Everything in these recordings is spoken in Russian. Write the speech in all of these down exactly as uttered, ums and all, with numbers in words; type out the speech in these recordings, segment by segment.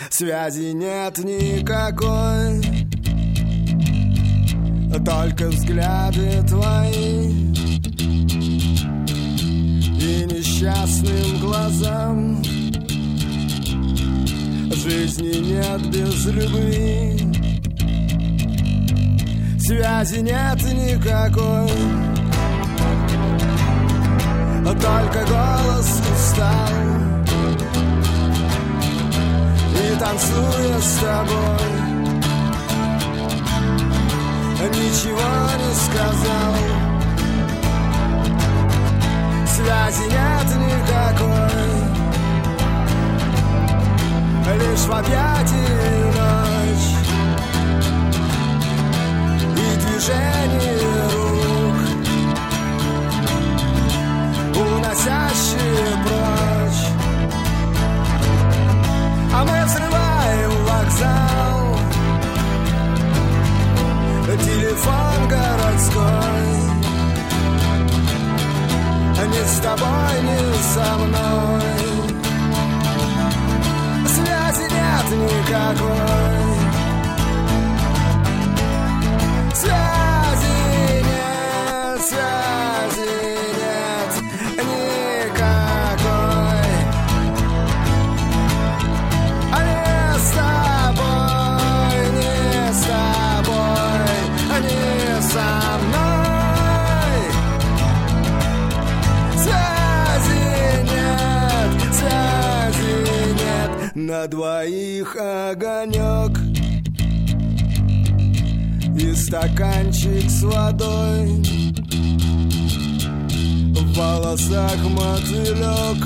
связи нет никакой, только взгляды твои и несчастным глазам. Жизни нет без любви, связи нет никакой, только голос устал и, танцуя с тобой, ничего не сказал. Связи нет никакой, лишь в объятии ночь и движение рук, уносящие прочь. А мы взрываем вокзал, телефон городской. Ни с тобой, ни со мной связи нет никакой. Связи нет, связи нет никакой. А не с тобой, не с тобой, не со мной. На двоих огонек и стаканчик с водой, в волосах мотылек.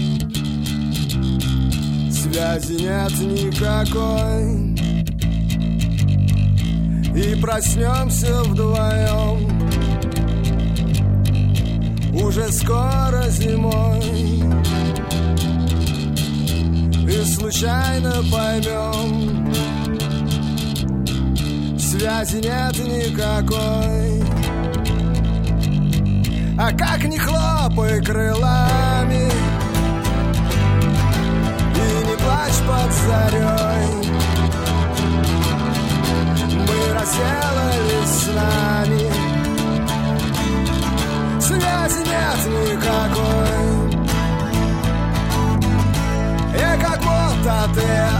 Связи нет никакой, и проснемся вдвоем уже скоро зимой. И случайно поймем, связи нет никакой. А как не хлопай крылами и не плачь под зарей, мы разделались с нами. Связи нет никакой. И как будто ты